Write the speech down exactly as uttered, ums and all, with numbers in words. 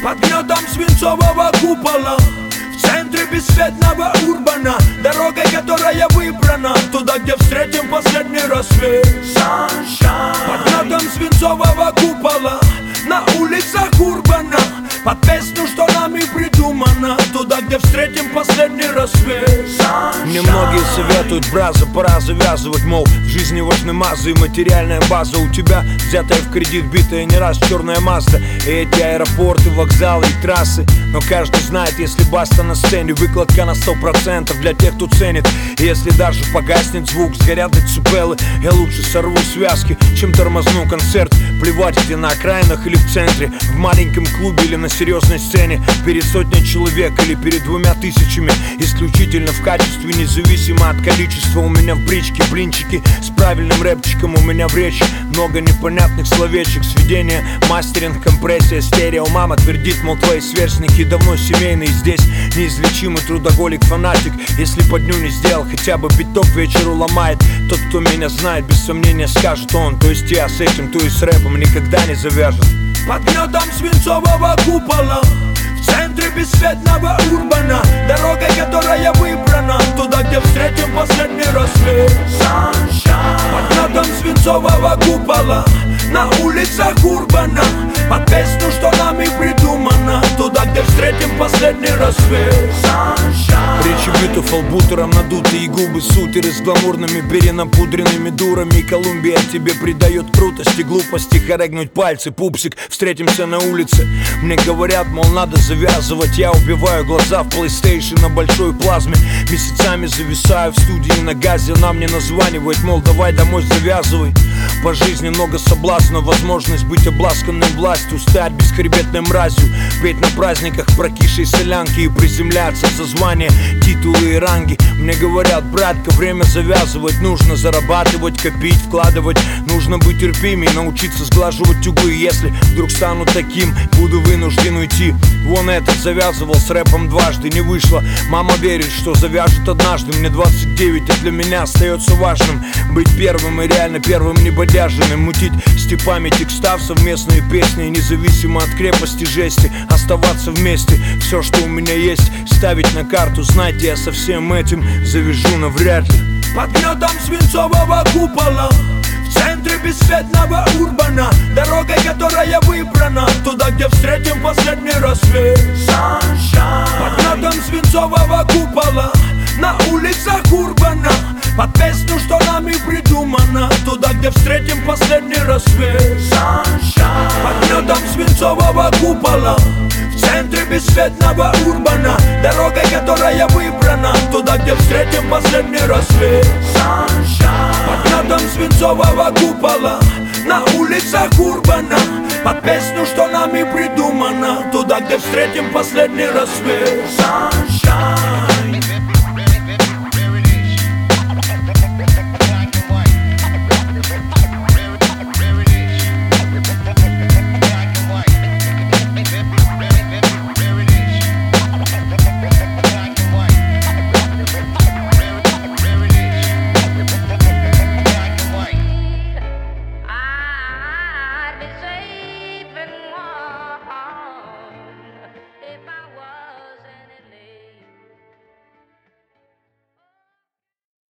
Под гнетом свинцового купола, в центре бесцветного урбана, дорогой, которая выбрана, туда, где встретим последний рассвет. Sunshine. Под гнетом свинцового купола, на улицах урбана, под песню, что нами придумано, туда, где встретим последний рассвет. Sunshine. Мне многие советуют, браза, пора завязывать, мол, в жизни важны мазы и материальная база. У тебя взятая в кредит, битая не раз черная Мазда, и эти аэропорты, вокзалы и трассы. Но каждый знает, если баста на сцене, выкладка на сто процентов для тех, кто ценит. И если даже погаснет звук, сгорят децибелы, я лучше сорву связки, чем тормозну концерт. Плевать, где на окраинах или в центре, в маленьком клубе или на серьезной сцене, перед сотней человек или перед двумя тысячами. Исключительно в качестве, независимо от количества. У меня в бричке блинчики с правильным рэпчиком, у меня в речи много непонятных словечек. Сведение, мастеринг, компрессия, стерео. Мама твердит, мол, твои сверстники давно семейные. Здесь неизлечимый трудоголик, фанатик. Если по дню не сделал, хотя бы биток вечеру ломает. Тот, кто меня знает, без сомнения скажет он. То есть я с этим, то и с рэпом никогда не завяжет. Под гнетом свинцового купола, в центре бесцветного урбана, дорогой, которая выбрана, туда, где встретим последний рассвет. Sunshine. Под гнетом свинцового купола, на улицах урбана, под песню, что нами придумано, туда, где встретим последний рассвет. Sunshine. Речи битов албутером надутые губы, сутеры с гламурными перенапудренными дурами. Колумбия тебе придает крутости, глупости, хорегнуть пальцы, пупсик, встретимся на улице. Мне говорят, мол, надо завязывать. Я убиваю глаза в PlayStation на большой плазме. Месяцами зависаю в студии на газе. Она мне названивает, мол, давай домой завязывай. По жизни много соблазна, возможность быть обласканным властью, стать бесхребетной мразью, петь на праздниках прокисшей солянки и приземляться за звания, титулы и ранги. Мне говорят, братка, время завязывать, нужно зарабатывать, копить, вкладывать. Нужно быть терпимей, научиться сглаживать углы. Если вдруг стану таким, буду вынужден уйти. Вон этот завязывал с рэпом дважды, не вышло. Мама верит, что завяжет однажды. Мне двадцать девять, а для меня остается важным быть первым и реально первым небодяженным. Мутить степами текстав совместные песни, независимо от крепости жести, оставаться вместе. Все, что у меня есть, ставить на карту. Знаете, я со всем этим завяжу навряд ли. Под гнетом свинцового купола, в центре бесцветного урбана, дорогой, которая выбрана, туда, где встретим последний рассвет. Sunshine. Под гнетом свинцового купола, на улицах урбана, под песню, что нами придумано, туда, где встретим последний рассвет. Sunshine. Под гнетом свинцового купола, в центре бесцветного урбана, дорогой, которая выбрана, туда, где встретим последний рассвет. Sunshine. Под гнетом свинцового купола, на улицах урбана, под песню, что нами придумано, туда, где встретим последний рассвет. Sunshine.